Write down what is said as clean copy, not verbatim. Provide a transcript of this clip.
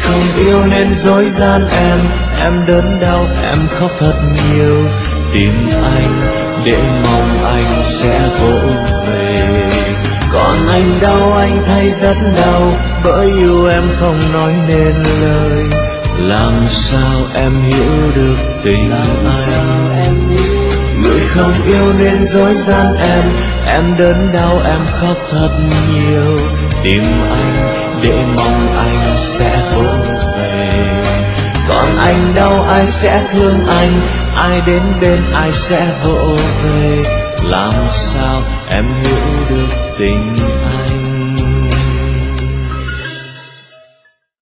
không yêu nên dối gian em đớn đau, em khóc thật nhiều. Tìm anh để mong anh sẽ vỗ về. Còn anh đau, anh thấy rất đau, bởi yêu em không nói nên lời. Làm sao em hiểu được tình anh? Người không yêu nên dối gian em đớn đau, em khóc thật nhiều. Tìm anh để mong anh sẽ vỗ về. Còn anh đau, ai sẽ thương anh? Ai đến bên ai sẽ vỗ về? Làm sao em hiểu được tình anh?